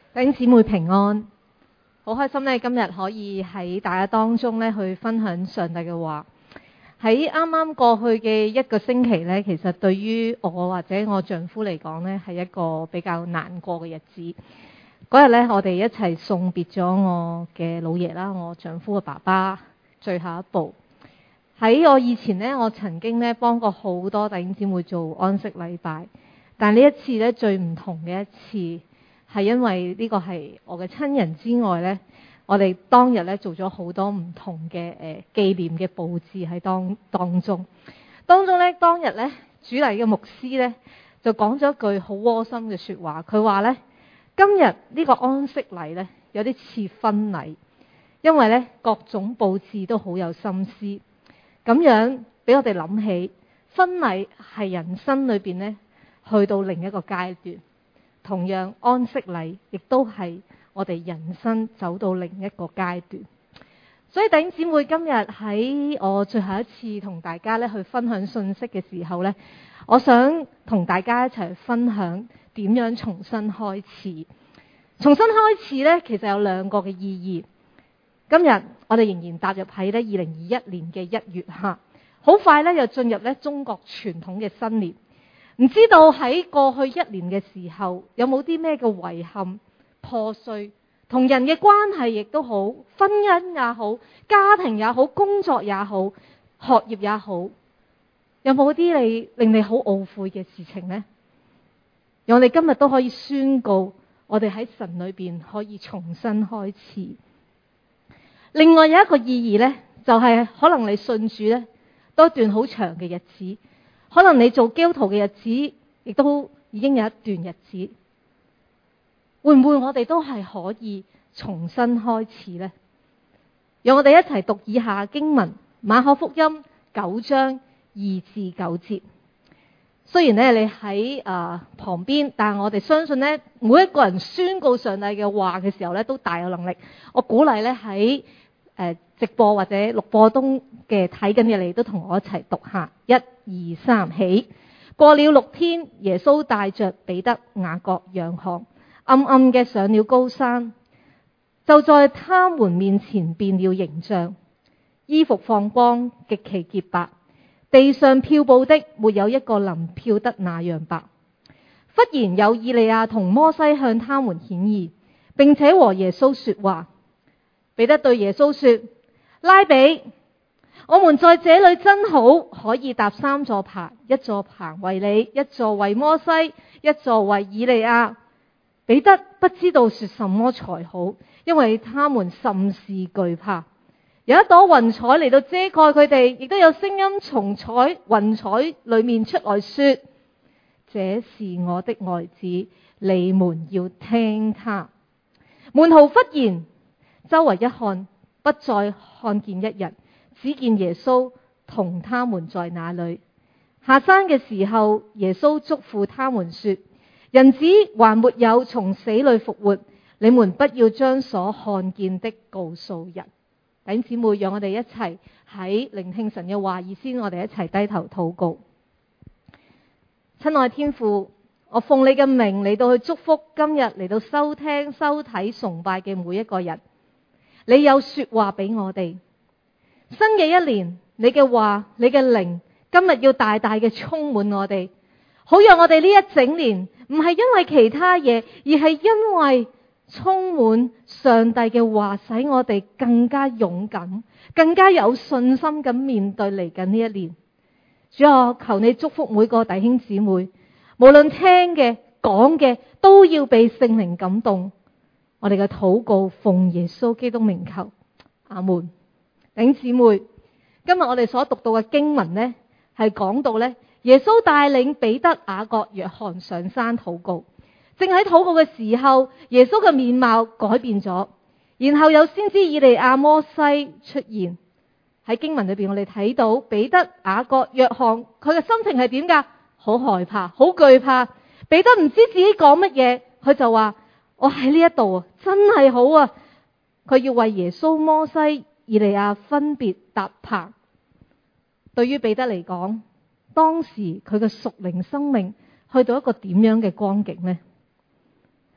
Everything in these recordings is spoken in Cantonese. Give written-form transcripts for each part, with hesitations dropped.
弟兄姊妹平安，好開心咧！今日可以喺大家當中咧去分享上帝嘅話。喺啱啱過去嘅一個星期咧，其實對於我或者我丈夫嚟講咧，係一個比較難過嘅日子。嗰日咧，我哋一齊送別咗我嘅老爺啦，我丈夫嘅爸爸最後一步。喺我以前咧，我曾經咧幫過好多弟兄姊妹做安息禮拜，但呢一次咧最唔同嘅一次。係因為呢個係我嘅親人之外呢，我哋當日咧做咗好多唔同嘅紀念嘅佈置喺當中。當中呢，當日呢，主禮嘅牧師呢，就講咗一句好窩心嘅說話。佢話呢，今日呢個安息禮呢，有啲似婚禮，因為呢各種佈置都好有心思，咁樣俾我哋諗起婚禮係人生裏邊呢，去到另一個階段。同樣安息禮亦都係我哋人生走到另一個階段。所以弟兄姊妹，今日喺我最後一次同大家咧去分享信息嘅時候呢，我想同大家一齊分享點樣重新開始。重新開始呢，其實有兩個嘅意義。今日我哋仍然踏入喺呢2021年嘅1月哈，好快呢又進入呢中國傳統嘅新年。唔知道喺過去1年嘅時候，有冇啲咩嘅遺憾、破碎，同人嘅關係亦都好，婚姻也好，家庭也好，工作也好，學業也好，有冇啲令你好懊悔嘅事情呢？讓我哋今日都可以宣告，我哋喺神裏邊可以重新開始。另外有一個意義呢，就係可能你信主呢，都一段好長嘅日子。可能你做基督徒嘅日子，亦都已經有一段日子，會唔會我哋都係可以重新開始呢？讓我哋一齊讀以下經文，馬可福音9章2至9節。雖然咧你喺旁邊，但係我哋相信咧，每一個人宣告上帝嘅話嘅時候咧，都大有能力。我鼓勵咧喺直播或者錄播中嘅睇緊嘅你都同我一齊讀下，1、2、3起。過了6天，耶穌帶着彼得、雅各、約翰，暗暗嘅上了高山，就在他們面前變了形象，衣服放光，極其潔白，地上漂布的沒有一個能漂得那樣白。忽然有以利亞同摩西向他們顯現，並且和耶穌說話。彼得對耶穌說：拉比，我們在這裏真好，可以搭3座棚，一座棚為你，一座為摩西，一座為以利亞。彼得不知道說什麼才好，因為他們甚是懼怕。有一朵雲彩嚟到遮蓋佢哋，亦都有聲音從雲彩裏面出來說：這是我的愛子，你們要聽他。門徒忽然周圍一看，不再看見一人，只見耶穌同他們在那裏。下山嘅時候，耶穌囑咐他們說：人子還沒有從死裏復活，你們不要將所看見的告訴人。弟兄姊妹，讓我哋一齊喺聆聽神嘅話語先，我哋一齊低頭禱告。親愛天父，我奉你嘅名嚟到去祝福今日嚟到收聽收睇崇拜嘅每一個人。你有說話俾我哋，新嘅一年，你嘅話，你嘅靈，今日要大大嘅充滿我哋，好讓我哋呢一整年唔係因為其他嘢，而係因為充滿上帝嘅話，使我哋更加勇敢，更加有信心咁面對嚟緊呢一年。主啊，求你祝福每個弟兄姊妹，無論聽嘅講嘅，都要被聖靈感動。我哋嘅禱告奉耶穌基督名求，阿門。弟兄姊妹，今日我哋所讀到嘅經文呢，係講到呢，耶穌帶領彼得、雅各、約翰上山禱告。正喺禱告嘅時候，耶穌嘅面貌改變咗，然後有先知以利亞、摩西出現。喺經文裏邊，我哋睇到彼得、雅各、約翰，佢嘅心情係點㗎？好害怕，好懼怕。彼得唔知自己講乜嘢，佢就話：我喺呢一度啊，真係好啊！佢要為耶穌、摩西、以利亞分別搭棚。對於彼得嚟講，當時佢嘅屬靈生命去到一個點樣嘅光景呢？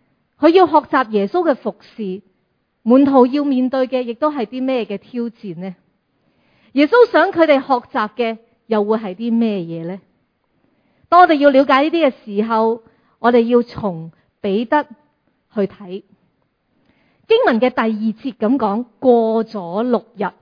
佢要學習耶穌嘅服侍，門徒要面對嘅亦都係啲咩嘅挑戰呢？耶穌想佢哋學習嘅又會係啲咩嘢呢？當我哋要了解呢啲嘅時候，我哋要從彼得去睇經文嘅第2節咁講，過咗6日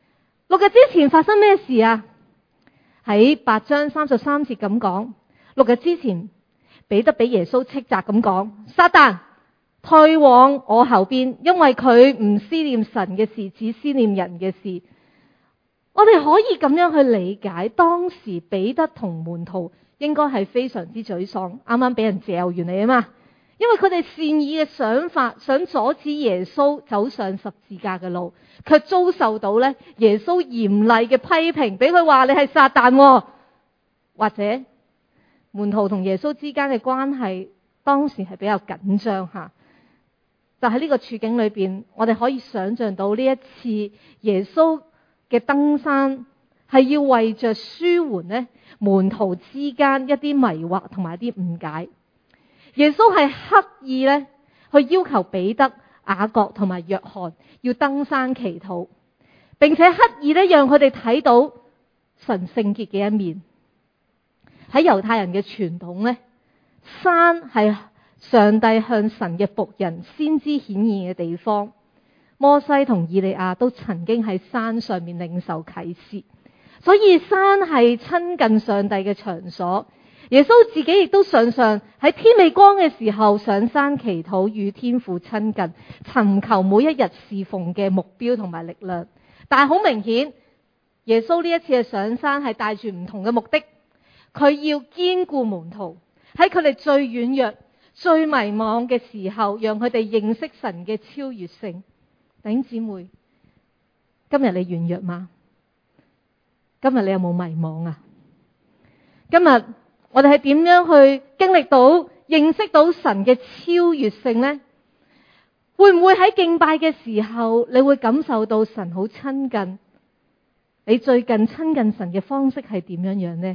，6日之前發生咩事啊？喺8章33節咁講，6日之前彼得俾耶穌斥責咁講，撒旦退往我後邊，因為佢唔思念神嘅事，只思念人嘅事。我哋可以咁樣去理解，當時彼得同門徒應該係非常之沮喪，啱啱俾人嚼完嚟啊嘛，因為佢哋善意嘅想法，想阻止耶穌走上十字架嘅路，卻遭受到咧耶穌嚴厲嘅批評，俾佢話你係撒旦，或者門徒同耶穌之間嘅關係當時係比較緊張吓。就喺呢個處境裏邊，我哋可以想象到呢一次耶穌嘅登山係要為着舒緩咧門徒之間一啲迷惑同埋一啲誤解。耶穌係刻意咧去要求彼得、雅各同埋約翰要登山祈禱，並且刻意咧讓佢哋睇到神聖潔嘅一面。喺猶太人嘅傳統咧，山係上帝向神嘅僕人先知顯現嘅地方。摩西同以利亞都曾經喺山上面領受啟示，所以山係親近上帝嘅場所。耶穌自己亦都常常喺天未光嘅時候上山祈禱，與天父親近，尋求每一日侍奉嘅目標同埋力量。但係好明顯，耶穌呢一次嘅上山係帶住唔同嘅目的，佢要堅固門徒，喺佢哋最軟弱、最迷惘嘅時候，讓佢哋認識神嘅超越性。弟兄姊妹，今日你軟弱嗎？今日你有冇迷惘啊？今日我哋係點樣去經歷到、認識到神嘅超越性呢？會唔會喺敬拜嘅時候，你會感受到神好親近？你最近親近神嘅方式係點樣樣呢？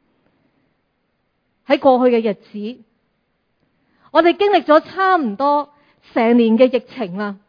喺過去嘅日子，我哋經歷咗差唔多成年嘅疫情啦，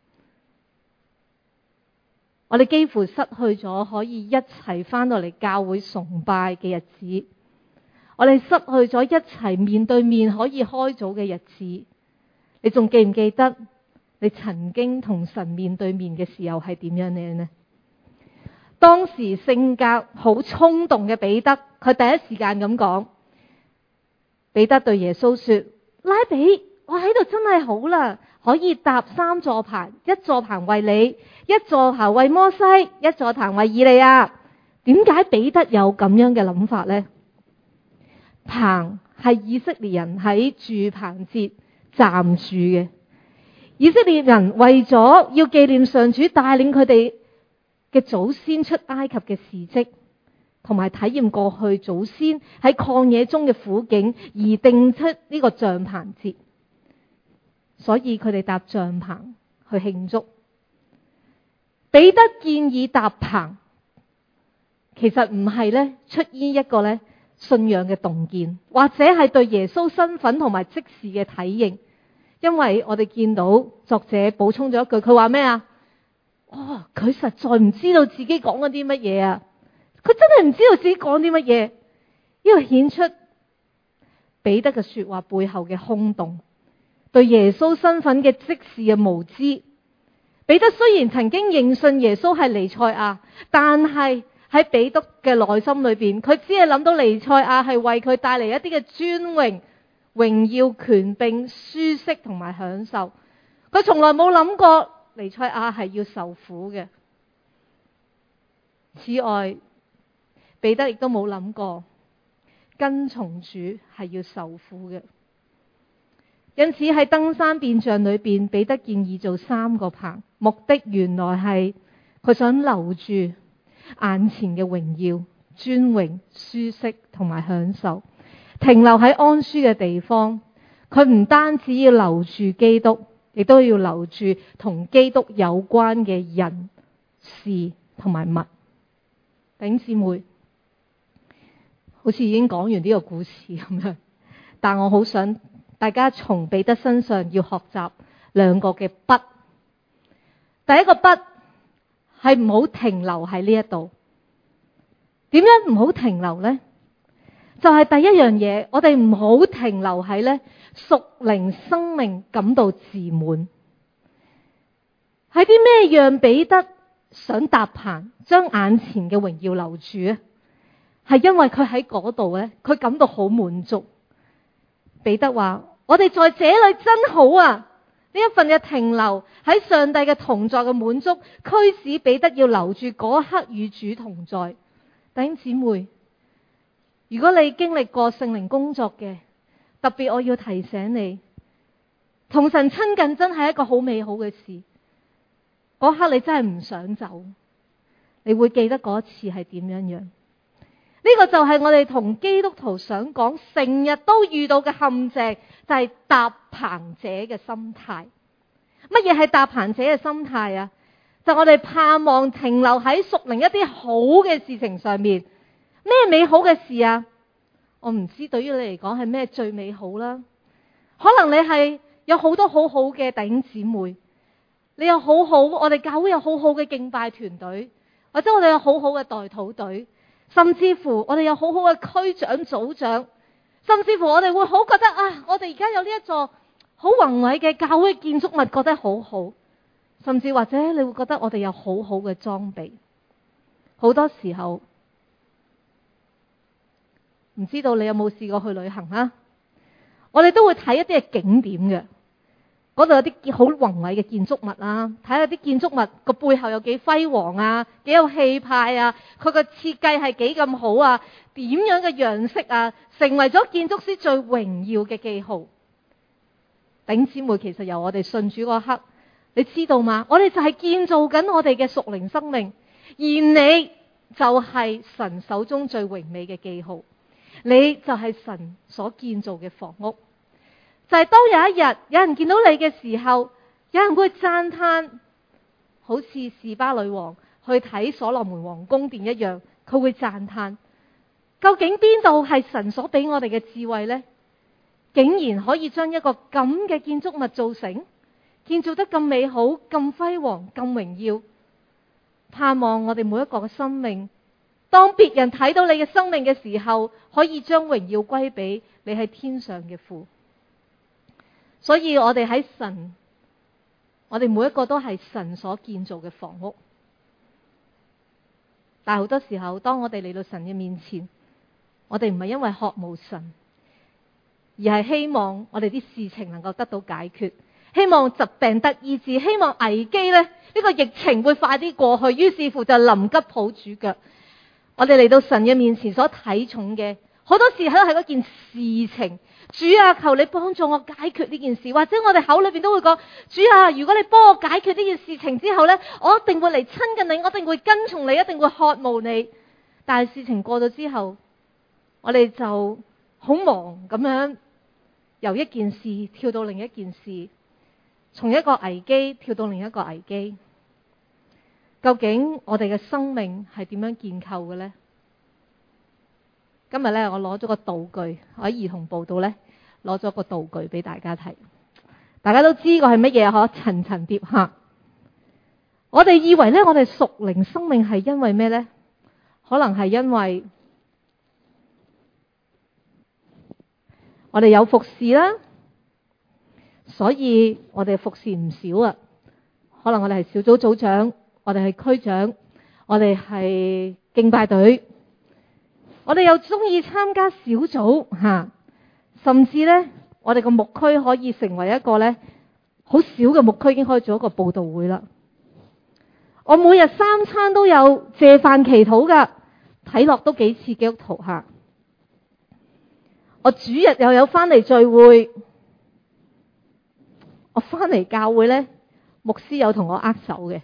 我哋幾乎失去咗可以一齊返到嚟教會崇拜嘅日子，我哋失去咗一齊面對面可以開組嘅日子。你仲記唔記得你曾經同神面對面嘅時候係點樣嘅呢？當時性格好衝動嘅彼得，佢第一時間咁講，彼得對耶穌說：拉比，我喺度真係好啦，可以搭3座棚，一座棚為你，一座棚為摩西，一座棚為以利亞。點解彼得有咁樣嘅諗法呢？棚係以色列人喺住棚節暫住嘅，以色列人為咗要紀念上主帶領佢哋嘅祖先出埃及嘅事蹟，同埋體驗過去祖先喺曠野中嘅苦境，而定出呢個帳棚節，所以佢哋搭帳棚去慶祝。彼得建議搭棚，其實唔係咧出於一個咧信仰嘅洞見，或者係對耶穌身份同埋職事嘅體認。因為我哋見到作者補充咗一句，佢話咩啊？佢實在唔知道自己講緊啲乜嘢啊！佢真係唔知道自己講啲乜嘢，呢個顯出彼得嘅說話背後嘅空洞，對耶穌身份嘅職事嘅無知。彼得雖然曾經認信耶穌係彌賽亞，但係喺彼得嘅內心裏邊，佢只係諗到彌賽亞係為佢帶嚟一啲嘅尊榮、榮耀、權柄、舒適同埋享受。佢從來冇諗過彌賽亞係要受苦嘅。此外，彼得亦都冇諗過跟從主係要受苦嘅。因此喺登山變像裏邊，彼得建議做3個棚，目的原來係佢想留住眼前嘅榮耀、尊榮、舒適同埋享受，停留喺安舒嘅地方。佢唔單止要留住基督，亦都要留住同基督有關嘅人、事同埋物。弟兄姊妹，好似已經講完呢個故事咁樣，但我好想大家從彼得身上要學習兩個嘅不。第一個不係唔好停留喺呢一度。點樣唔好停留呢？就係第一樣嘢，我哋唔好停留喺呢屬靈生命感到自滿。係啲咩讓彼得想搭棚，將眼前嘅榮耀留住啊？係因為佢喺嗰度呢，佢感到好滿足。彼得話：我哋在這裏真好啊！呢一份嘅停留喺上帝嘅同在嘅滿足，驅使彼得要留住嗰一刻與主同在。弟兄姊妹，如果你經歷過聖靈工作嘅，特別我要提醒你，同神親近真係一個好美好嘅事。嗰刻你真係唔想走，你會記得嗰一次係點樣樣。呢個就係我哋同基督徒想講，成日都遇到嘅陷阱，就係搭棚者嘅心態。乜嘢係搭棚者嘅心態啊？就我哋盼望停留喺屬靈一啲好嘅事情上面。咩美好嘅事啊？我唔知對於你嚟講係咩最美好啦。可能你係有好多好好嘅弟兄姊妹，你有好好，我哋教會有好好嘅敬拜團隊，或者我哋有好好嘅代禱隊，甚至乎我哋有好好嘅區長、組長，甚至乎我哋會好覺得啊，我哋而家有呢一座好宏偉嘅教會建築物，覺得好好。甚至或者你會覺得我哋有好好嘅裝備。好多時候唔知道你有冇試過去旅行啊？我哋都會睇一啲嘅景點嘅，嗰度有啲好宏偉嘅建築物啊，睇下啲建築物個背後有幾輝煌啊，幾有氣派啊，佢個設計係幾咁好啊，點樣嘅樣式啊，成為咗建築師最榮耀嘅記號。弟兄姊妹，其實由我哋信主嗰刻，你知道嗎？我哋就係建造緊我哋嘅屬靈生命，而你就係神手中最榮美嘅記號。你就係神所建造嘅房屋。就係當有一日有人見到你嘅時候，有人會讚嘆，好似示巴女王去睇所羅門王宮殿一樣，佢會讚嘆，究竟邊度係神所俾我哋嘅智慧呢？竟然可以將一個咁嘅建築物造成，建造得咁美好、咁輝煌、咁榮耀。盼望我哋每一個嘅生命，當別人睇到你嘅生命嘅時候，可以將榮耀歸俾你喺天上嘅父。所以我哋喺神，我哋每一個都係神所建造嘅房屋。但係好多時候，當我哋嚟到神嘅面前，我哋唔係因為渴慕神，而係希望我哋啲事情能夠得到解決，希望疾病得醫治，希望危機呢個疫情會快啲過去，於是乎就臨急抱主腳。我哋嚟到神嘅面前所睇重嘅，好多時候係嗰件事情。主啊，求你幫助我解決呢件事。或者我哋口裏邊都會講，主啊，如果你幫我解決呢件事情之後呢，我一定會嚟親近你，我一定會跟從你，一定會渴慕你。但係事情過咗之後，我哋就好忙咁樣，由一件事跳到另一件事，從一個危機跳到另一個危機。究竟我哋嘅生命係點樣建構嘅呢？今日呢，我攞咗個道具，我喺兒童部度呢，攞咗個道具俾大家睇。大家都知個係乜嘢嗬？層層疊合。我哋以為呢，我哋屬靈生命係因為咩呢？可能係因為我哋有服侍啦，所以我哋服侍唔少啊。可能我哋係小組組長，我哋係區長，我哋係敬拜隊。我哋又中意參加小組吓，甚至呢，我哋個牧區可以成為一個呢好少嘅牧區，已經可以做一個佈道會啦。我每日3餐都有謝飯祈禱噶，睇落都幾似基督徒吓。我主日又有翻嚟聚會，我翻嚟教會呢，牧師有同我握手嘅。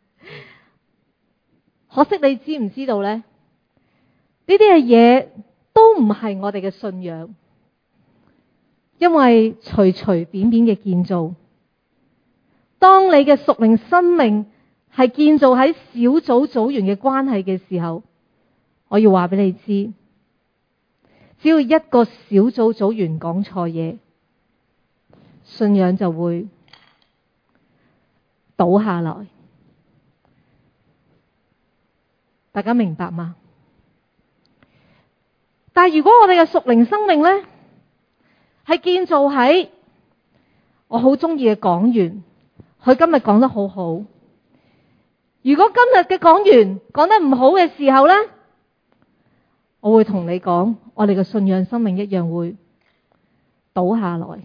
可惜你知唔知道呢？呢啲嘅嘢都唔係我哋嘅信仰，因為隨隨便便嘅建造。當你嘅屬靈生命係建造喺小組組員嘅關係嘅時候，我要話俾你知，只要一個小組組員講錯嘢， 信仰就會倒下來。大家明白嗎？但係如果我哋嘅屬靈生命呢，係建造喺我好中意嘅講員，佢今日講得好好。如果今日嘅講員講得唔好嘅時候呢，我會同你講，我哋嘅信仰生命一樣會倒下來。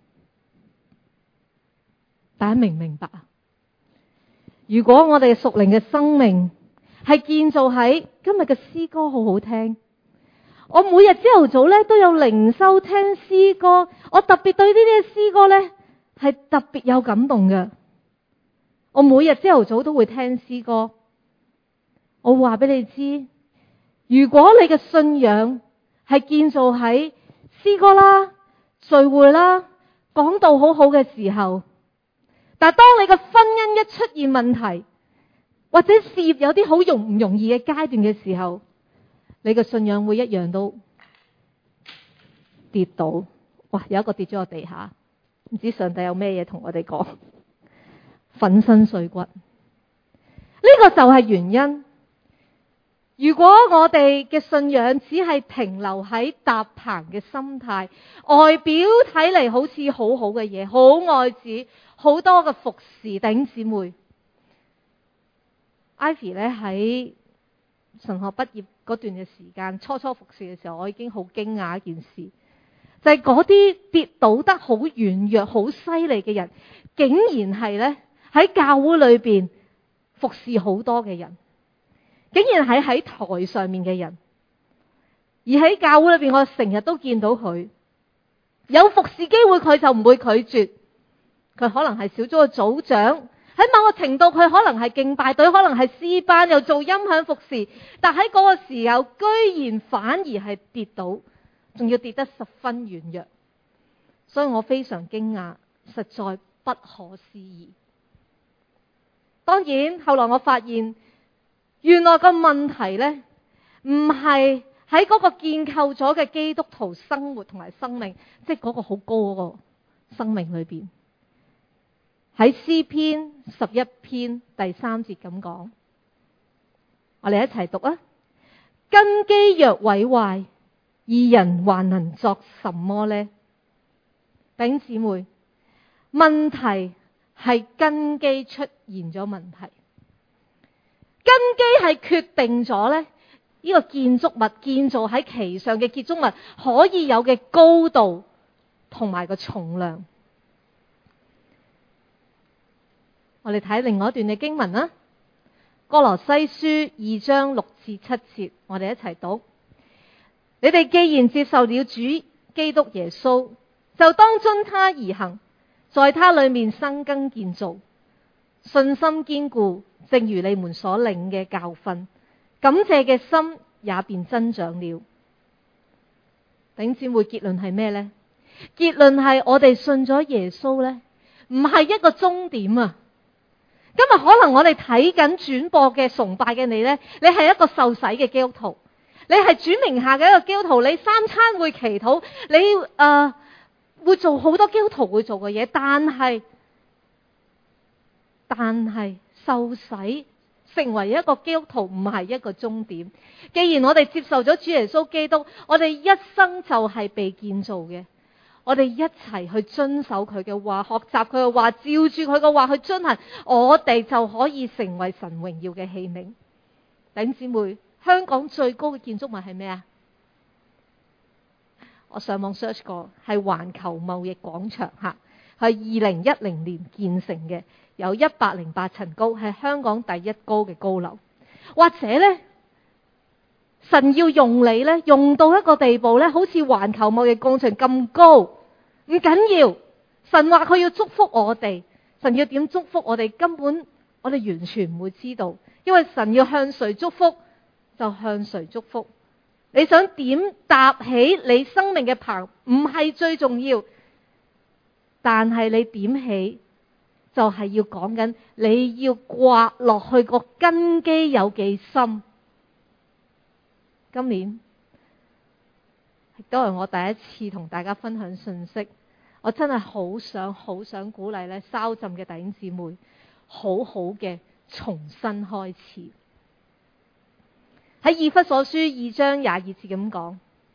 大家明唔明白啊？如果我哋屬靈嘅生命係建造喺今日嘅詩歌好好聽，我每日朝頭早咧都有靈修聽詩歌，我特別對呢啲詩歌咧係特別有感動嘅。我每日朝頭早都會聽詩歌，我會話俾你知，如果你嘅信仰係建造喺詩歌啦、聚會啦、講道好好嘅時候，但係當你嘅婚姻一出現問題，或者事業有啲好容唔容易嘅階段嘅時候，你嘅信仰會一樣都跌倒。哇！有一個跌咗落地下，唔知上帝有咩嘢同我哋講，粉身碎骨。呢個就係原因。如果我哋嘅信仰只係停留喺搭棚嘅心態，外表睇嚟好似好好嘅嘢，好愛主，好多嘅服侍，弟兄姊妹。Ivy 咧喺神學畢業嗰段嘅時間，初服侍嘅時候，我已經好驚訝一件事，就係嗰啲跌倒得好軟弱、好犀利嘅人，竟然係咧喺教會裏邊服侍好多嘅人，竟然係喺台上面嘅人，而喺教會裏邊，我成日都見到佢有服侍機會，佢就唔會拒絕。佢可能係小組嘅組長。喺某個程度，佢可能係敬拜隊，可能係詩班，又做音響服侍，但喺嗰個時候，居然反而係跌倒，仲要跌得十分軟弱，所以我非常驚訝，實在不可思議。當然，後來我發現，原來個問題呢，唔係喺嗰個建構咗嘅基督徒生活同埋生命，即係嗰個好高嗰個生命裏邊。喺詩篇11篇第3節咁講，我哋一齊讀啊！根基若毀壞，義人還能作什麼呢？弟兄姊妹，問題係根基出現咗問題，根基係決定咗咧呢個建築物建造喺其上嘅建築物可以有嘅高度同埋個重量。我哋睇另外一段嘅經文啦，《歌羅西書》2章6至7節，我哋一齊讀。你哋既然接受了主基督耶穌，就當遵他而行，在他裏面生根建造，信心堅固，正如你們所領嘅教訓，感謝嘅心也便增長了。弟兄姊妹，結論係咩呢？結論係我哋信咗耶穌呢，唔係一個終點啊！今日可能我哋睇緊轉播嘅崇拜嘅你呢，你係一個受洗嘅基督徒，你係主名下嘅一個基督徒，你三餐會祈禱，你會做好多基督徒會做嘅嘢，但係受洗成為一個基督徒唔係一個終點。既然我哋接受咗主耶穌基督，我哋一生就係被建造嘅。我哋一齊去遵守佢嘅話，學習佢嘅話，照住佢嘅話去遵行，我哋就可以成為神榮耀嘅器皿。弟兄姊妹，香港最高嘅建築物係咩啊？我上網 search 過，係環球貿易廣場吓，係2010年建成嘅，有108層高，係香港第一高嘅高樓。或者呢，神要用你呢，用到一個地步呢，好似環球貿易廣場咁高，唔緊要。神話佢要祝福我哋，神要點祝福我哋，根本我哋完全唔會知道，因為神要向誰祝福就向誰祝福。你想點搭起你生命嘅棚唔係最重要，但係你點起就係要講緊你要刮落去個根基有幾深。今年亦都係我第一次同大家分享信息， 我真係好想鼓勵咧，稍浸嘅弟兄姊妹，好好嘅重新開始。喺以弗所書2章22節咁講，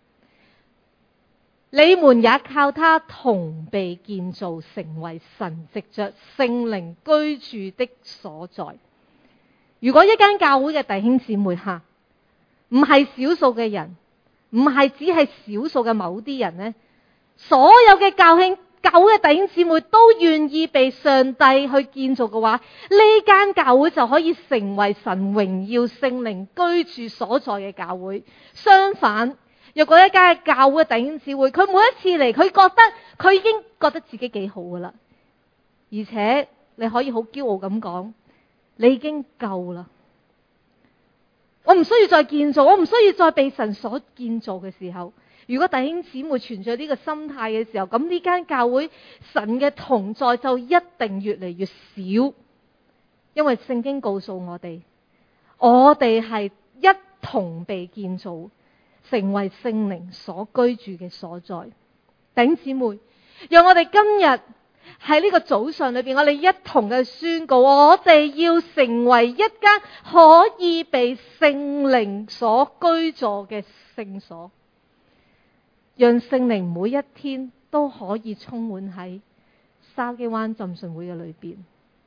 你們也靠他同被建造，成為神藉着聖靈居住的所在。如果一間教會嘅弟兄姊妹吓，唔係少數嘅人，唔係只係少數嘅某啲人呢，所有嘅教會嘅弟兄姊妹都願意被上帝去建造嘅話，呢間教會就可以成為神榮耀聖靈居住所在嘅教會。相反，若果一間教會嘅弟兄姊妹，佢每一次嚟，佢已經覺得自己幾好噶啦，而且你可以好驕傲咁講，你已經夠啦，我唔需要再建造，我唔需要再被神所建造嘅時候，如果弟兄姊妹存在呢個心態嘅時候，咁呢間教會神嘅同在就一定越嚟越少，因為聖經告訴我哋係一同被建造，成為聖靈所居住嘅所在。弟兄姊妹，讓我哋今日喺呢個早上裏邊，我哋一同嘅宣告，我哋要成為一間可以被聖靈所居住嘅聖所，讓聖靈每一天都可以充滿喺筲箕灣浸信會嘅裏邊。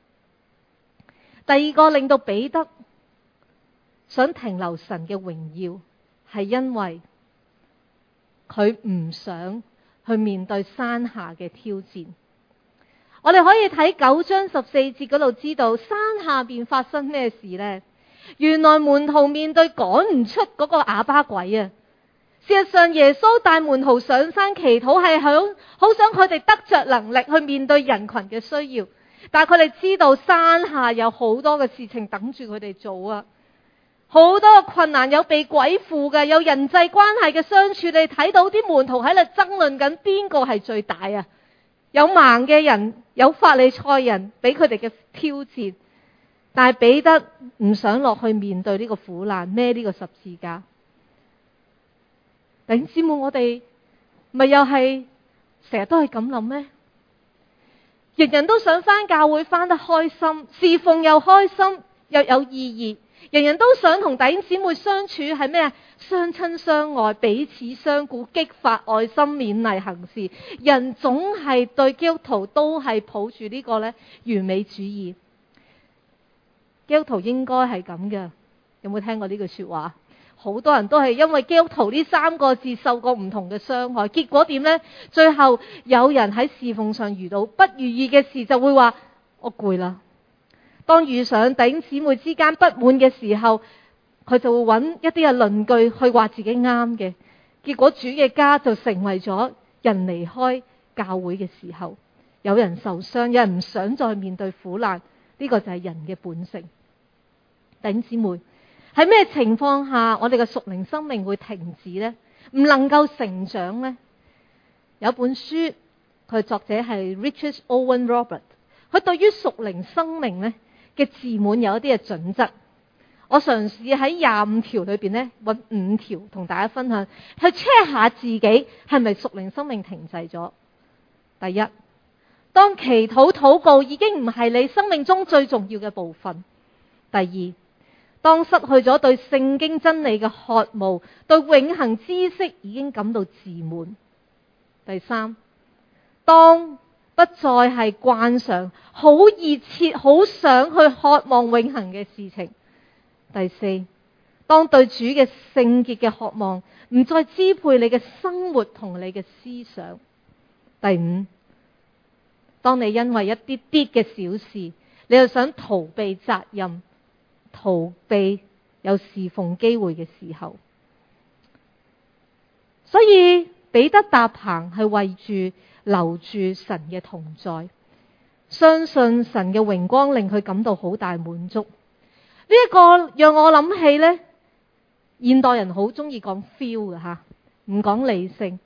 第二個令到彼得想停留神嘅榮耀，係因為佢唔想去面對山下嘅挑戰。我哋可以睇9章14節嗰度知道山下邊發生咩事呢？原來門徒面對趕唔出嗰個啞巴鬼啊！事實上，耶穌帶門徒上山祈禱，係好想佢哋得着能力去面對人群嘅需要，但係佢哋知道山下有好多嘅事情等住佢哋做啊！好多嘅困難，有被鬼附嘅，有人際關係嘅相處，你睇到啲門徒喺度爭論緊邊個係最大啊！有盲嘅人，有法利賽人俾佢哋嘅挑戰，但係彼得唔想落去面對呢個苦難，孭呢個十字架。弟兄姊妹，我哋咪又係成日都係咁諗咩？人人都想返教會返得開心，侍奉又開心又有意義。人人都想同弟兄姊妹相處係咩啊？相親相愛，彼此相顧，激發愛心，勉勵行事。人總係對基督徒都係抱住呢個完美主義。基督徒應該係咁嘅，有冇聽過呢句說話？好多人都係因為基督徒呢3個字受過唔同嘅傷害，結果點呢？最後有人喺侍奉上遇到不如意嘅事，就會話我攰啦。當遇上弟兄姊妹之間不滿嘅時候，佢就會揾一啲嘅論據去話自己啱嘅，結果主嘅家就成為咗人離開教會嘅時候，有人受傷，有人唔想再面對苦難，呢個就係人嘅本性。弟兄姊妹，喺咩情況下我哋嘅屬靈生命會停止呢？唔能夠成長呢？有本書，佢作者係 Richard Owen Robert， 佢對於屬靈生命呢嘅自滿有一啲嘅準則，我嘗試喺25條裏邊揾5條同大家分享，去 check 下自己係咪屬靈生命停滯咗。第一，當祈禱禱告已經唔係你生命中最重要嘅部分。第二，當失去咗對聖經真理嘅渴慕，對永恆知識已經感到自滿。第三，當不再係慣常好熱切好想去渴望永恆嘅事情。第四，當對主嘅聖潔嘅渴望唔再支配你嘅生活同你嘅思想。第五，當你因為一啲啲嘅小事，你又想逃避責任，逃避有侍奉機會嘅時候。所以彼得搭棚係為住留住神嘅同在，相信神嘅榮光令佢感到好大滿足。呢一個讓我諗起現代人好中意講 feel 嘅吓，唔講理性。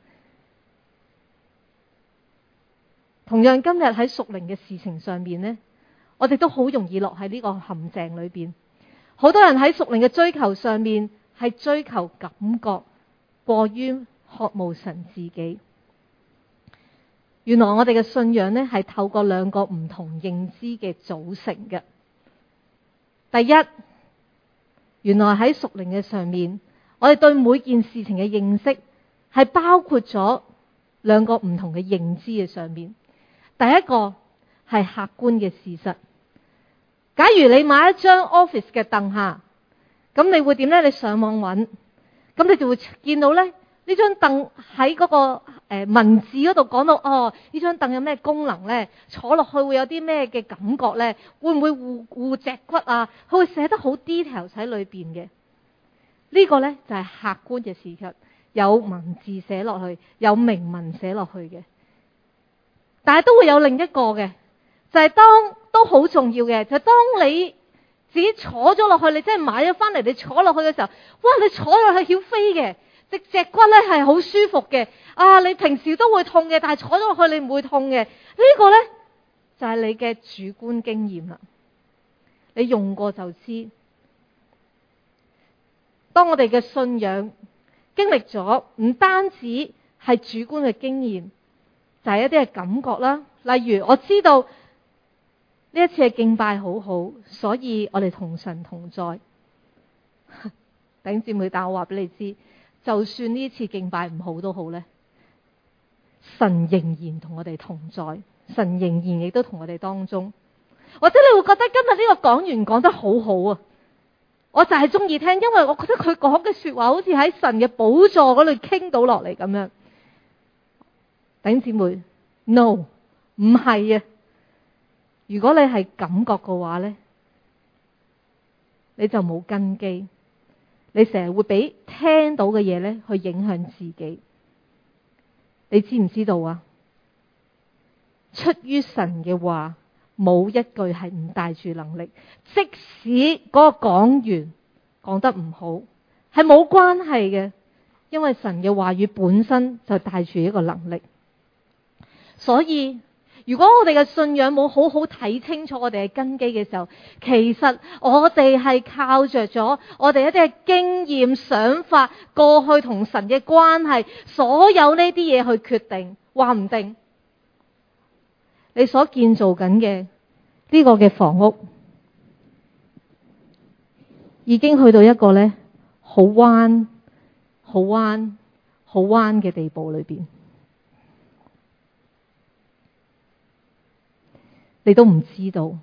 同樣今日喺屬靈嘅事情上面我哋都好容易落喺呢個陷阱裏邊。好多人喺屬靈嘅追求上面係追求感覺，過於渴慕神自己。 原來我哋嘅信仰呢係透過兩個唔同認知嘅組成嘅。第一，原來喺屬靈嘅上面，我哋對每件事情嘅認識係包括咗兩個唔同嘅認知嘅上面。第一個係客觀嘅事實。假如你買一張 office 嘅凳下，咁你會點呢？你上網揾，咁你就會見到呢張凳喺嗰個文字嗰度講到，呢張凳有咩功能呢？坐落去會有啲咩嘅感覺呢？會唔會護脊骨啊？佢會寫得好 detail 喺裏邊嘅。呢個呢就係客觀嘅事實，有文字寫落去，有明文寫落去嘅。但係都會有另一個嘅，就係都好重要嘅，就係當你自己坐咗落去，你真係買咗翻嚟，你坐落去嘅時候，哇！你坐落去曉飛嘅。隻脊骨咧係好舒服嘅，你平時都會痛嘅，但係坐咗落去你唔會痛嘅。呢個呢，就係你嘅主觀經驗啦，你用過就知。當我哋嘅信仰經歷咗，唔單止係主觀嘅經驗，就係一啲嘅感覺啦。例如我知道呢一次嘅敬拜好好，所以我哋同神同在。弟兄姊妹，但我話俾你知，就算呢次敬拜唔好都好呢，神仍然同我哋同在，神仍然亦都同我哋當中。或者你會覺得今日呢個講員講得好好啊，我就係中意聽，因為我覺得佢講嘅說話好似喺神嘅寶座嗰度傾到落嚟咁樣。弟兄姊妹 ，no， 唔係啊！如果你係感覺嘅話呢，你就冇根基。你成日會俾聽到嘅嘢咧去影響自己，你知唔知道啊？出於神嘅話，冇一句係唔帶住能力，即使嗰個講員講得唔好，係冇關係嘅，因為神嘅話語本身就帶住一個能力。所以如果我哋嘅信仰冇好好睇清楚我哋嘅根基嘅時候，其實我哋係靠着咗我哋一啲嘅經驗、想法、過去同神嘅關係，所有呢啲嘢去決定，話唔定你所建造緊嘅呢個嘅房屋，已經去到一個呢好彎嘅地步裏邊。你都唔知道。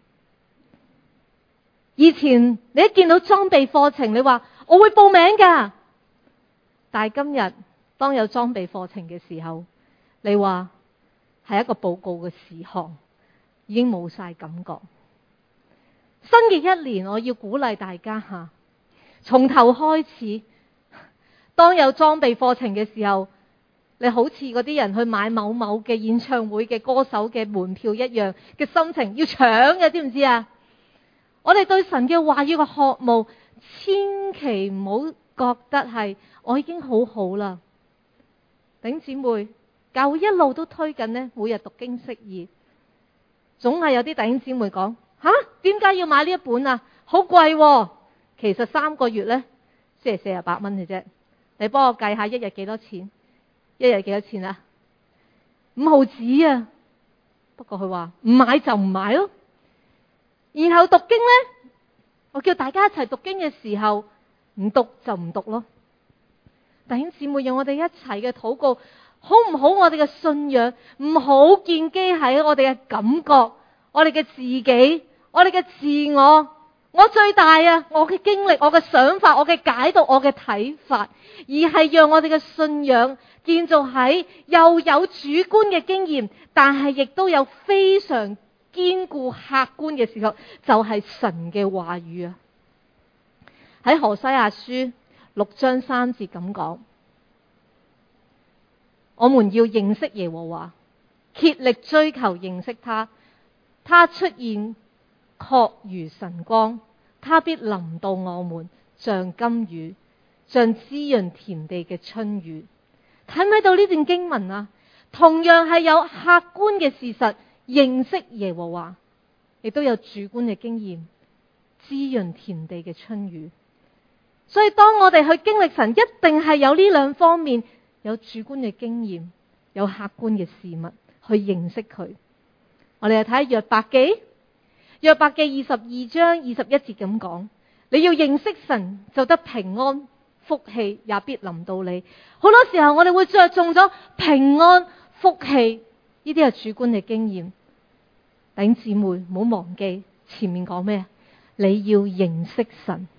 以前你一見到裝備課程，你話我會報名㗎，但係今日當有裝備課程嘅時候，你話係一個報告嘅事項，已經冇晒感覺。新嘅一年，我要鼓勵大家吓，從頭開始。當有裝備課程嘅時候，你好似嗰啲人去買某某嘅演唱會嘅歌手嘅門票一樣嘅心情，要搶嘅，知唔知啊？我哋對神嘅話語嘅渴慕，千祈唔好覺得係我已經好好啦。弟兄姊妹，教會一路都推緊呢，每日讀經釋義，總係有啲弟兄姊妹講，點解要買呢一本啊？好貴喎。其實3個月呢，即係48蚊嘅啫。你幫我計下一日幾多錢？一日幾多錢啊？5毫紙啊！不過佢話唔買就唔買咯。然後讀經呢，我叫大家一齊讀經嘅時候，唔讀就唔讀咯。弟兄姊妹，讓我哋一齊嘅禱告，好唔好？我哋嘅信仰唔好建基喺我哋嘅感覺，我哋嘅自己，我哋嘅自我。我最大啊！我嘅經歷，我嘅想法，我嘅解讀，我嘅睇法，而係讓我哋嘅信仰建造喺又有主觀嘅經驗，但係亦都有非常堅固客觀嘅時候，就係神嘅話語啊！喺何西阿書6章3節咁講，我們要認識耶和華，竭力追求認識他，他出現確如晨光，他必臨到我們，像甘雨，像滋潤田地嘅春雨。睇唔睇到呢段經文啊？同樣係有客觀嘅事實，認識耶和華，亦都有主觀嘅經驗，滋潤田地嘅春雨。所以當我哋去經歷神，一定係有呢兩方面，有主觀嘅經驗，有客觀嘅事物。 去認識佢。我哋嚟睇下約伯記，約伯記22章21節咁講：你要認識神，就得平安，福氣也必臨到你。好多時候我哋會着重咗平安、福氣，呢啲係主觀嘅經驗。弟兄姊妹唔好忘記前面講咩？你要認識神。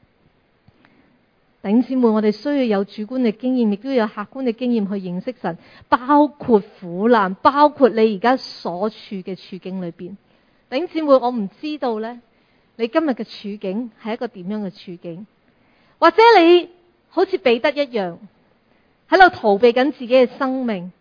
弟兄姊妹，我哋需要有主觀嘅經驗，亦都有客觀嘅經驗去認識神，包括苦難，包括你而家所處嘅處境裏邊。弟兄姊妹，我唔知道呢，你今日嘅處境係一個點樣嘅處境，或者你好似彼得一樣喺度逃避緊自己嘅生命。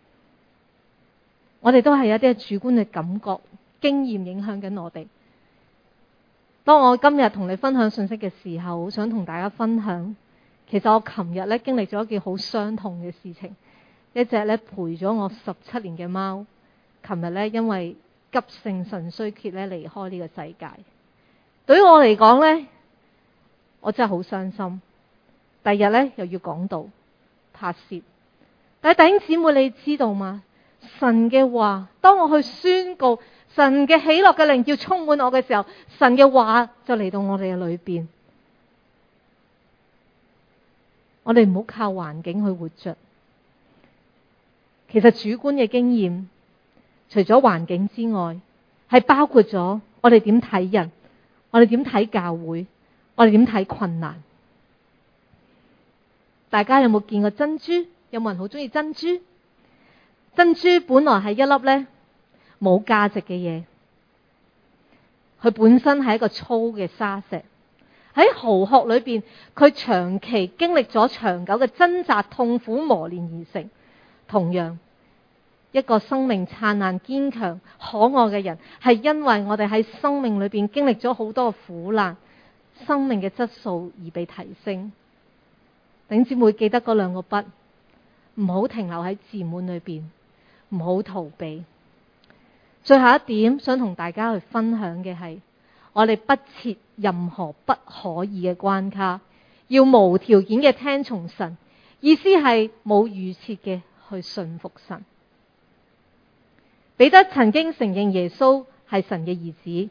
我哋都係有啲主觀嘅感覺、經驗影響緊我哋。當我今日同你分享信息嘅時候，好想同大家分享，其實我琴日咧經歷咗一件好傷痛嘅事情。一隻咧陪咗我17年嘅貓，琴日咧因為急性腎衰竭咧離開呢個世界。對於我嚟講咧，我真係好傷心。第二日咧又要講道拍攝，但係弟兄姊妹，你知道嗎？神嘅話，當我去宣告神嘅喜樂嘅靈要充滿我嘅時候，神嘅話就嚟到我哋嘅裏邊。我哋唔好靠環境去活着。其實主觀嘅經驗，除咗環境之外，係包括咗我哋點睇人，我哋點睇教會，我哋點睇困難。大家有冇見過珍珠？有冇人好中意珍珠？珍珠本來係一粒呢冇價值嘅嘢，佢本身係一個粗嘅沙石，喺蠔殼裏邊，佢長期經歷咗長久嘅掙扎、痛苦磨練而成。同樣，一個生命燦爛、堅強、可愛嘅人，係因為我哋喺生命裏邊經歷咗好多苦難，生命嘅質素而被提升。弟兄姊妹，記得嗰兩個筆，唔好停留喺自滿裏邊，唔好逃避。最後一點想同大家去分享嘅係，我哋不設任何不可以嘅關卡，要無條件嘅聽從神，意思係冇預設嘅去順服神。彼得曾經承認耶穌係神嘅兒子，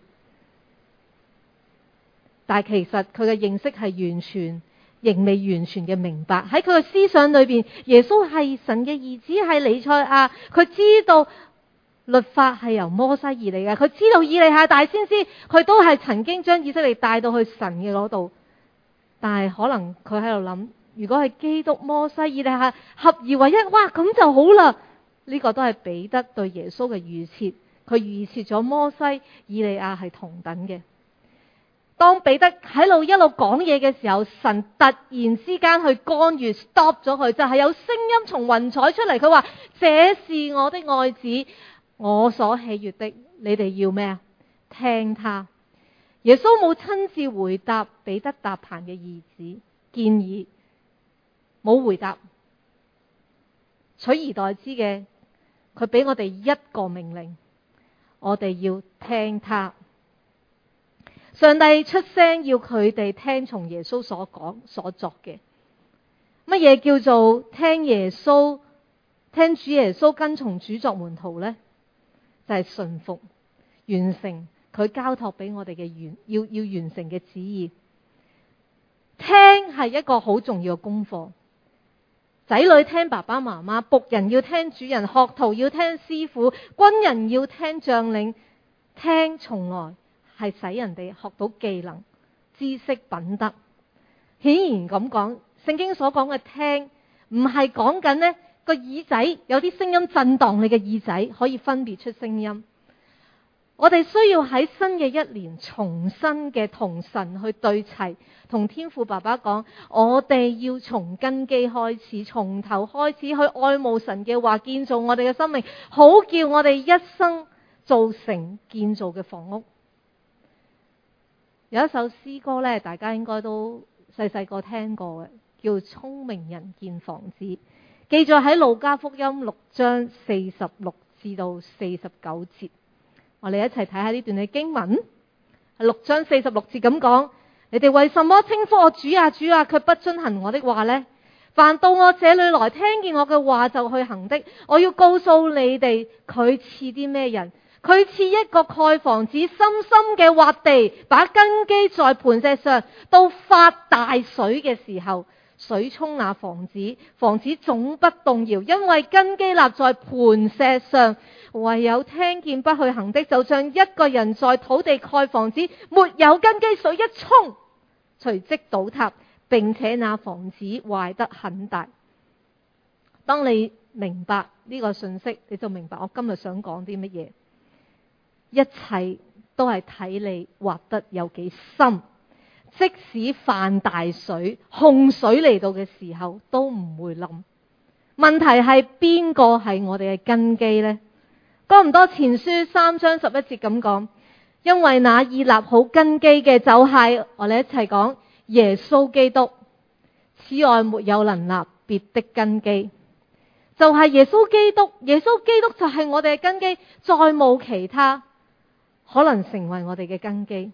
但係其實佢嘅認識係完全仍未完全嘅明白。喺佢嘅思想裏邊，耶穌係神嘅兒子，係彌賽亞。佢知道律法係由摩西而嚟嘅，佢知道以利亞大先知，佢都係曾經將以色列帶到去神嘅嗰度。但係可能佢喺度諗，如果係基督、摩西、以利亞合而為一，哇，咁就好啦。呢個都係彼得對耶穌嘅預設，佢預設咗摩西、以利亞係同等嘅。當彼得喺度一路講嘢嘅時候，神突然之間去干預 stop 咗佢，就係有聲音從雲彩出嚟，佢話：這是我的愛子，我所喜悅的，你哋要咩啊？聽他。耶穌冇親自回答彼得搭棚嘅兒子建議，冇回答，取而代之嘅，佢俾我哋一個命令，我哋要聽他。上帝出聲要佢哋聽從耶穌所講所作嘅。乜嘢叫做聽耶穌、聽主耶穌跟從主作門徒呢？就係順服，完成佢交託俾我哋嘅要完成嘅旨意。聽係一個好重要嘅功課。仔女聽爸爸媽媽，僕人要聽主人，學徒要聽師傅，軍人要聽將領。聽從來係使人哋學到技能、知識、品德。顯然咁講，聖經所講嘅聽，唔係講緊呢個耳仔有啲聲音震盪，你嘅耳仔可以分別出聲音。我哋需要喺新嘅一年重新嘅同神去對齊，同天父爸爸講，我哋要從根基開始，從頭開始去愛慕神嘅話，建造我哋嘅生命，好叫我哋一生造成建造嘅房屋。有一首詩歌呢，大家應該都細細個聽過嘅，叫《聰明人建房子》，記載喺路加福音6章46至到49節。我哋一齊睇下呢段嘅經文。6章46節咁講：你哋為什麼稱呼我主啊主啊，卻不遵行我的話呢？ 凡到我這裏來聽見我嘅話就去行的，我要告訴你哋，佢似啲咩人？佢似一個蓋房子，深深嘅挖地，把根基在磐石上。到發大水嘅時候，水沖那房子，房子總不動搖，因為根基立在磐石上。唯有聽見不去行的，就像一個人在土地蓋房子，沒有根基，水一沖，隨即倒塌，並且那房子壞得很大。當你明白呢個信息，你就明白我今日想講啲乜嘢。一切都係睇你挖得有幾深，即使泛大水、洪水嚟到嘅時候都唔會冧。問題係邊個係我哋嘅根基呢？哥林多前書3章11節咁講，因為那已立好根基嘅就係，我哋一齊講，耶穌基督，此外沒有能立別的根基，就係耶穌基督。耶穌基督就係我哋嘅根基，再冇其他可能成為我哋嘅根基。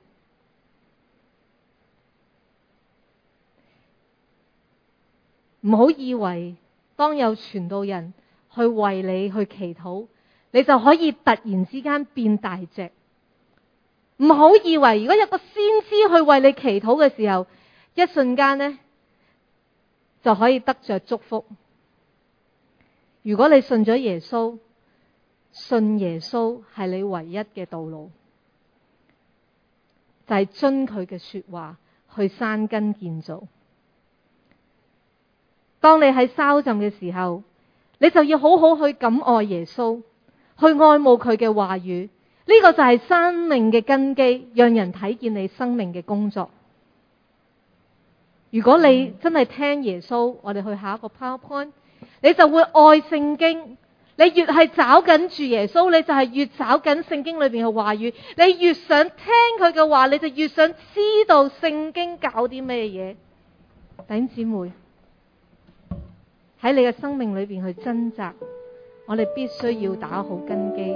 唔好以為當有傳道人去為你去祈禱，你就可以突然之間變大隻。唔好以為如果有個先知去為你祈禱嘅時候，一瞬間呢就可以得着祝福。如果你信咗耶穌，信耶穌係你唯一嘅道路，就係遵佢嘅說話去生根建造。當你喺燒浸嘅時候，你就要好好去感愛耶穌，去愛慕佢嘅話語。呢個就係生命嘅根基，讓人睇見你生命嘅工作。如果你真係聽耶穌，我哋去下一個 PowerPoint， 你就會愛聖經。你越係找緊住耶穌，你就係越找緊聖經裏邊嘅話語。你越想聽佢嘅話，你就越想知道聖經搞啲咩嘢。弟兄姊妹，喺你嘅生命裏邊去掙扎，我哋必須要打好根基。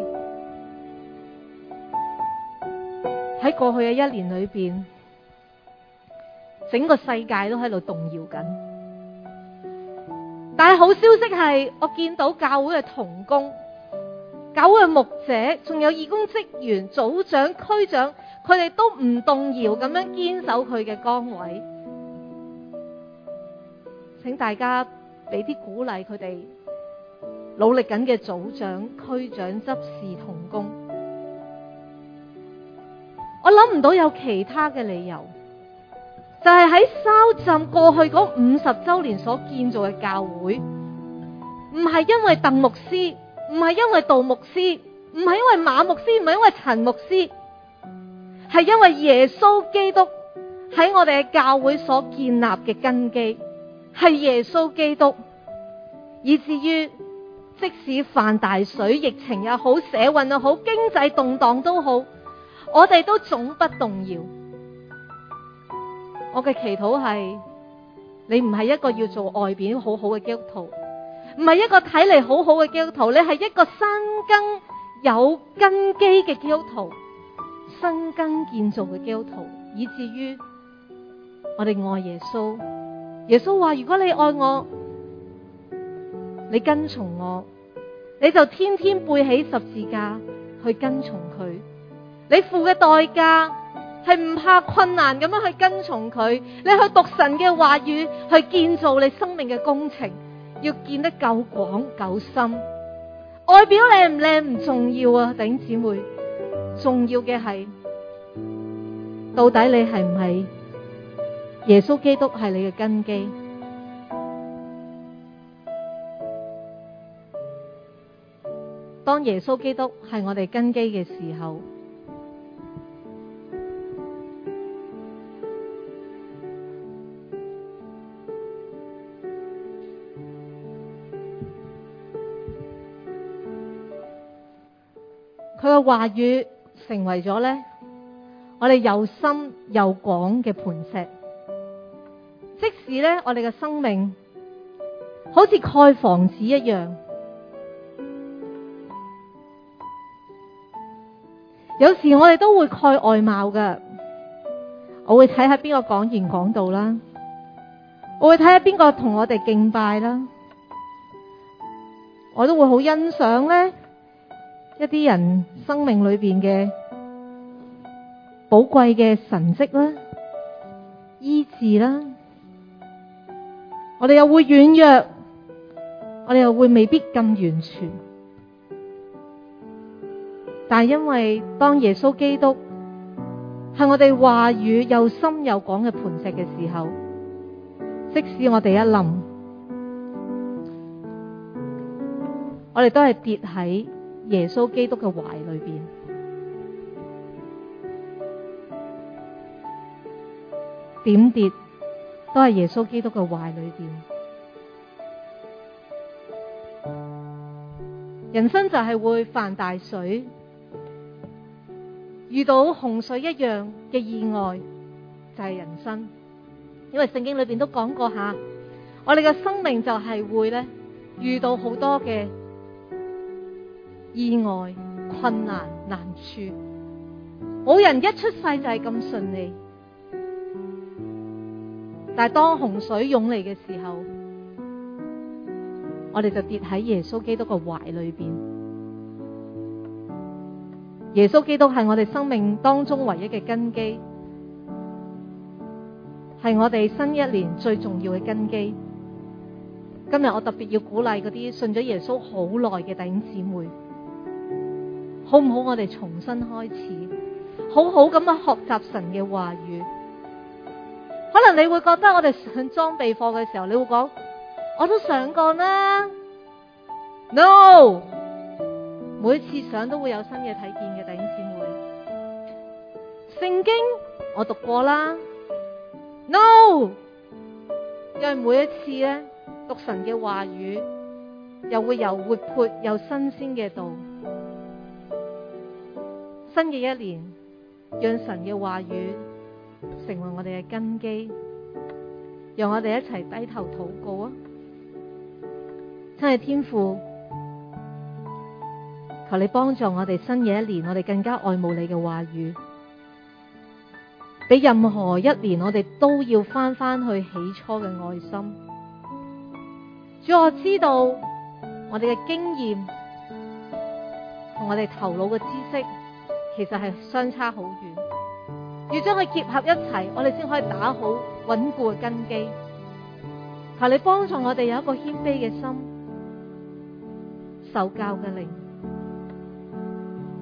喺過去嘅一年裏邊，整個世界都喺度動搖緊。但係好消息係，我見到教會嘅同工、教會嘅牧者，仲有義工職員、組長、區長，佢哋都唔動搖咁樣堅守佢嘅崗位。請大家俾啲鼓勵佢哋努力緊嘅組長、區長、執事同工。我諗唔到有其他嘅理由，就係喺燒浸過去嗰50週年所建造嘅教會，唔係因為鄧牧師，唔係因為杜牧師，唔係因為馬牧師，唔係因為陳牧師，係因為耶穌基督喺我哋嘅教會所建立嘅根基，係耶穌基督，以至於即使犯大水、疫情又好、社運又好、經濟動盪都好，我哋都總不動搖。我嘅祈禱係，你唔係一個要做外表好好嘅基督徒，唔係一個睇嚟好好嘅基督徒，你係一個生根有根基嘅基督徒，生根建造嘅基督徒，以至於我哋愛耶穌。耶穌話：如果你愛我，你跟從我，你就天天背起十字架去跟從佢。你付嘅代價係唔怕困難咁樣去跟從佢，你去讀神嘅話語，去建造你生命嘅工程，要建得夠廣夠深。外表靚唔靚唔重要啊，弟兄姊妹，重要嘅係到底你係唔係耶穌基督係你嘅根基？當耶穌基督係我哋根基嘅時候，佢嘅話語成為咗咧，我哋又深又廣嘅磐石。即使咧，我哋嘅生命好似蓋房子一樣，有時我哋都會蓋外貌㗎。我會睇下邊個講完講道啦， 我會睇下邊個同我哋敬拜啦，我都會好欣賞呢一啲人生命裏邊嘅寶貴嘅神蹟啦、醫治啦。我哋又會軟弱，我哋又會未必咁完全，但係因為當耶穌基督係我哋話語又深又廣嘅磐石嘅時候，即使我哋一冧，我哋都係跌喺耶穌基督嘅懷裏邊。點跌都係耶穌基督嘅懷裏邊。人生就係會犯大水，遇到洪水一樣嘅意外，就係人生。因為聖經裏邊都講過下，我哋嘅生命就係會咧遇到好多嘅意外、困難、難處，冇人一出世就係咁順利。但係當洪水湧嚟嘅時候，我哋就跌喺耶穌基督嘅懷裏邊。耶穌基督係我哋生命當中唯一嘅根基，係我哋新一年最重要嘅根基。今日我特別要鼓勵嗰啲信咗耶穌好耐嘅弟兄姊妹，好唔好？我哋重新開始，好好咁樣學習神嘅話語。可能你會覺得我哋上裝備課嘅時候，你會講我都上過啦。No， 每次上都會有新嘅體驗嘅弟兄姊妹。聖經我讀過啦。No， 因為每一次咧讀神嘅話語，又會有活潑又新鮮嘅道。新嘅一年，讓神嘅話語成為我哋嘅根基，讓我哋一齊低頭禱告啊！真係天父，求你幫助我哋新嘅一年，我哋更加愛慕你嘅話語，比任何一年我哋都要翻去起初嘅愛心。主，我知道我哋嘅經驗同我哋頭腦嘅知識其實係相差好遠，要將佢結合一齊，我哋先可以打好穩固嘅根基。求你幫助我哋有一個謙卑嘅心，受教嘅靈。